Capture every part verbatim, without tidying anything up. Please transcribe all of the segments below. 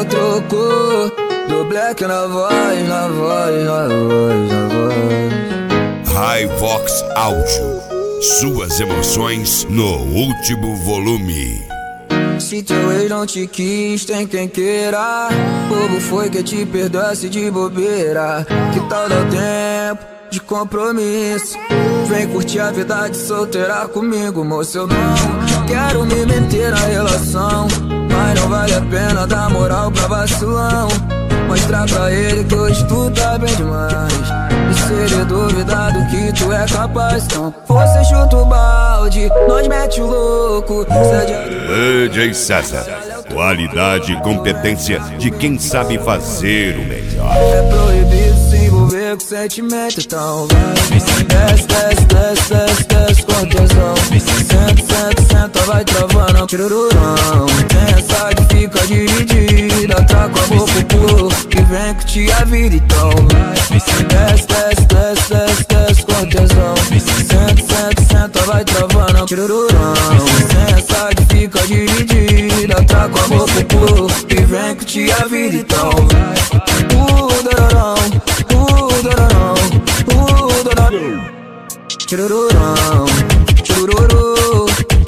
o troco do Black na voz, na voz, na voz, na voz. Hivox Áudio, suas emoções no último volume. Se teu ex não te quis, tem quem queira. Bobo foi que te perdoasse de bobeira. Que tal dar tempo de compromisso? Vem curtir a vida de solteira comigo, moço. Eu não quero me meter na relação, mas não vale a pena dar moral pra vacilão. Mostrar pra ele que hoje tu tá bem demais, e se ele duvidar do que tu é capaz, então você chuta o balde, nós mete o louco. D J César, qualidade e competência de quem sabe fazer o melhor. É proibido se envolver com sentimento, então vai. Desce, desce, desce, desce, desce com tesão. Senta, senta, senta, vai travando, tirururão. Tem essa que fica dividida, tá com a boca pro que vem curtir a vida, então vai. Desce, desce, desce, desce, desce com tesão. Senta, senta, senta, vai travando, tirururão. Tem essa que fica dividida, tá com a boca pro que vem curtir a vida, então vai. Uh, dororão, uh, dororão, uh, dororão. Tirururão, tirururu,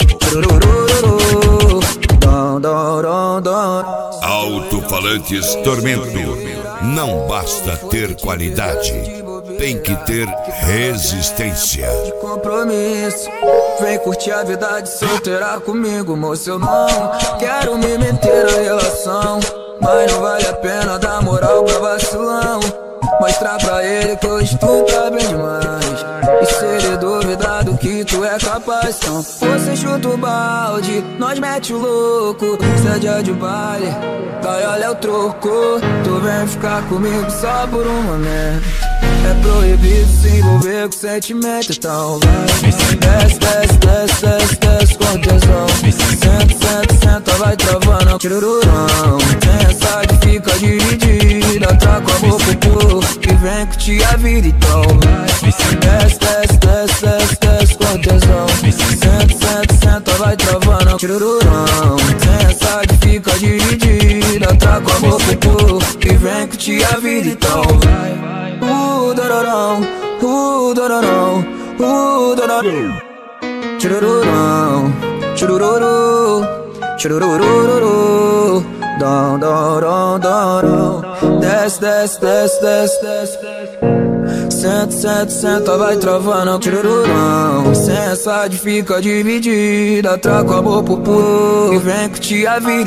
tirururu, dom, dom, dom, dom. Alto-falantes Tormento. Não basta ter qualidade, tem que ter resistência. De compromisso, vem curtir a vida de solteira comigo, moço. Eu não quero me meter na relação, mas não vale a pena dar moral pra vacilão. Mostrar pra ele que hoje tu tá bem demais, e se ele duvidar do que tu é capaz, então você chuta o balde, nós mete o louco. Cê é dia de baile, vai, olha o troco. Tu vem ficar comigo só por um momento. É proibido se envolver com sentimento, então vai. Desce, desce, desce, desce, desce com tesão. Senta, senta, senta, vai travando, tirururão. Tem essa que fica dividida, tá com a boca pro que vem curtir a vida, então vai. Desce, desce, desce, desce, desce com tesão. Senta, senta, senta, vai travando, tirururão. Tem essa que fica dividida, tá com a boca pro que vem curtir a vida, então vai. Uh, dororão, uh, dororão, uh, dororão. Tirururão, tirururu, tirurururu, dom, dom, dom, dom. Desce, desce, desce, desce, desce. Senta, senta, senta, vai travando, tirururão. Sem essa de fica dividida, traga o amor pro povo e vem curtir a vida.